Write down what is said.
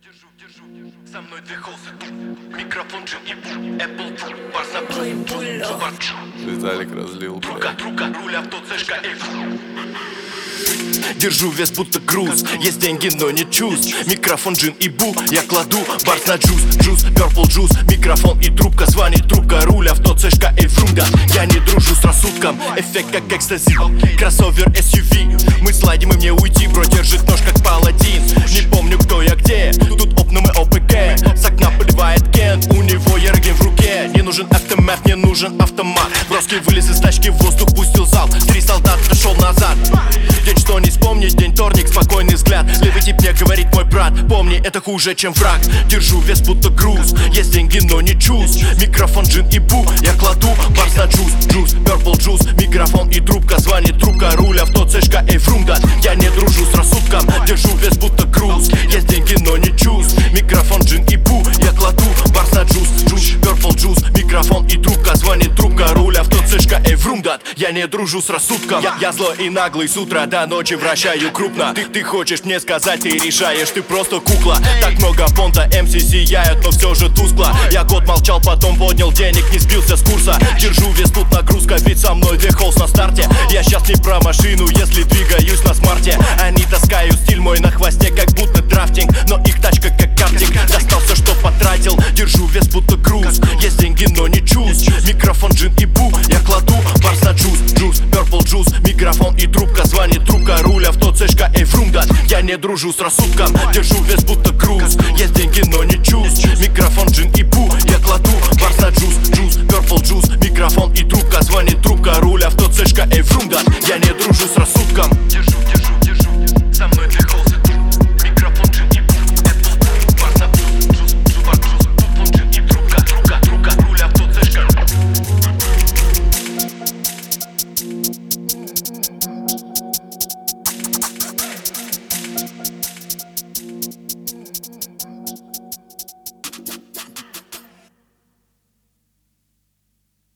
Со мной две холсы, микрофон, джин и бум, Apple Pro, барса, Виталик разлил, блядь. рука, руль авто, цешка, держу вес будто груз. Есть деньги, но нет чувств. Микрофон, джин и бу, я кладу барс на джуз. Purple джуз, микрофон и трубка. Звонит трубка, руль авто, цешка, фрунда. Я не дружу с рассудком, эффект как экстази. Кроссовер, SUV, мы слайдим и мне уйти. Бро держит нож как паладин. Не помню кто я где, тут опнум и ОПК. С окна поливает Кент, у него ярги в руке. Не нужен автомат, не нужен автомат. Броски вылез из тачки, в воздух пустил залп. 3 солдата шел назад. День, что не вспомнить, день вторник, спокойный взгляд. Левый тип мне говорит мой брат, помни, это хуже, чем враг. Держу вес будто груз, есть деньги, но не чувств. Микрофон, джин и бу, я кладу барс на джуз. Purple джуз, микрофон и трубка. Звонит трубка, руль авто, цешка, фрунда. Я не дружу с рассудком, держу вес будто груз. Есть деньги, но не чувств. Микрофон, джин и бу, я кладу барс на джуз. Purple джуз, микрофон и трубка. Звонит трубка, руль авто, цешка, фрунда. Я не дружу с рассудком, я злой и наглый с утра до ночи вращаю крупно. Ты хочешь мне сказать, ты решаешь, ты просто кукла. Так много понта, МС сияют, но все же тускло. Я год молчал, потом поднял денег, не сбился с курса. Держу вес, тут нагрузка, ведь со мной две холс на старте. Я сейчас не про машину, если двигаюсь на смарте. Они таскают стиль мой на хвосте, как будто драфтинг. Но их тачка как картинг, достался, что потратил. Держу вес, будто груз, есть деньги, но не чувств. Микрофон, джин и бу, я кладу барс на джуз. Purple джуз, микрофон и трубка. Звонит трубка, руль авто, цешка, фрунда. Я не дружу с рассудком, держу вес будто груз. Есть деньги, но не чувств. Микрофон, джин и бу, я кладу барс на джуз. Purple джуз, микрофон и трубка. Звонит трубка, руль авто, цешка, фрунда. Я не дружу с рассудком.